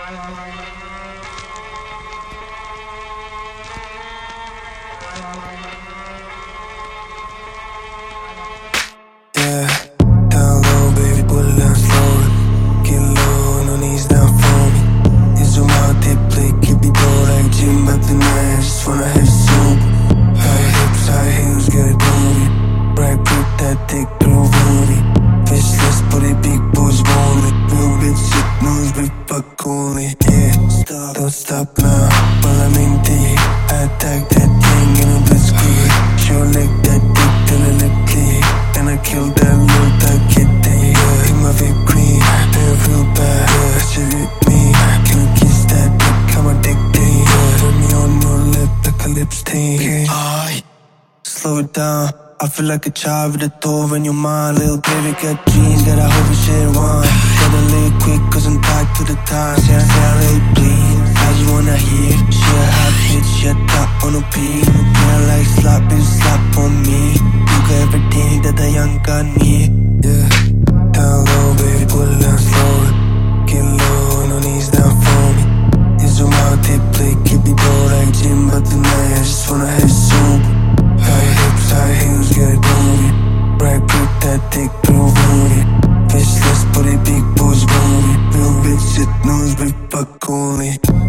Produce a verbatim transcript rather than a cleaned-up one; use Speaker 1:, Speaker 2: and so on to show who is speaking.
Speaker 1: Yeah, down low, baby, pull it down slowly. Get low, on your knees down for me. You zoom out, they play, keep me blow like gym, but tonight I just wanna have soup. High hips, high heels, get it booty. Right grip, that thick groove booty. Fishless, booty, big boys want it. Real bitch, shit knows we fuck only. Yeah, stop, don't stop now. While I'm in deep, I attack that thing in a blitzkrieg. Show like that dick till it look clean. And I kill that little that kid there, yeah. In my whipped cream, they're real bad, yeah. She with me, can you kiss that dick, I'm addicted, yeah. Put me on your lip like a lipstick, yeah. Aye, slow it down, I feel like a child with a door in your mind. Little baby got jeans, got a hope and shit wine. Gotta lay quick cause I'm tied to the time. Say I say I lay bleed, I just wanna hear. She a hot bitch, she a top on a beat. Yeah, I like slap, bitch, slap on me. You got everything that a young guy need. Yeah, down low, baby, pull it down slowly. Get low, on your knees down for me. You zoom out, they play, keep me blow like gym, but tonight I just wanna have soup. High hips, high heels, get it booty. Right grip, that thick groove booty. Fishless, booty, big boys booty. Real bitch, shit knows we fuck only.